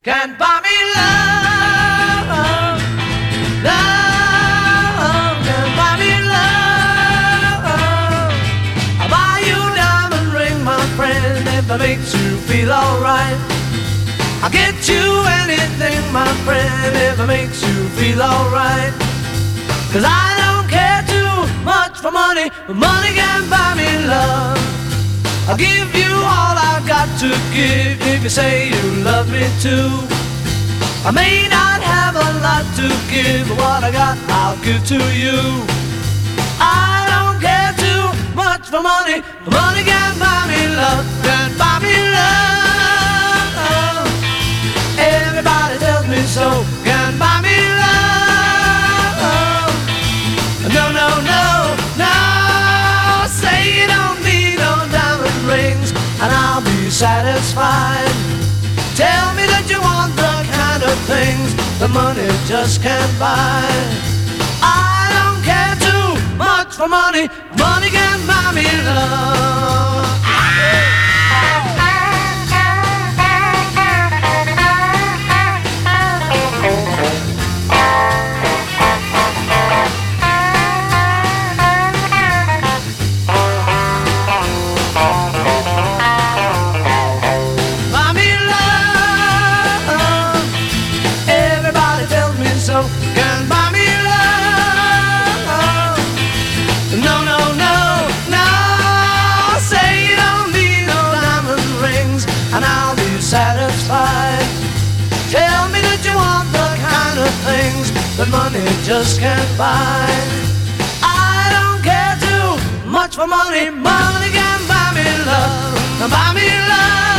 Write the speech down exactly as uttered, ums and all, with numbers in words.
can't buy me love. Love can't buy me love. I'll buy you a diamond ring, my friend, if it makes you feel alright. I'll get you anything, my friend, if it makes you feel alright. Cause I don't care too much for money, but money can't buy me love. I'll give you all I've got to give if you say you love me too. I may not have a lot to give, but what I got I'll give to you. I don't care too much for money, but money can't buy me love. Can't buy me love. Everybody tells me so. Can't buy me love. No, no, no, no. Say you don't need no diamond rings and I'll be satisfied. Tell me that you want the kind of things the money just can't buy. I don't care too much for money. Money can't buy me love. Can't buy me love. No, no, no, no. Say you don't need no diamond rings and I'll be satisfied. Tell me that you want the kind of things that money just can't buy. I don't care too much for money. Money can buy me love. Buy me love.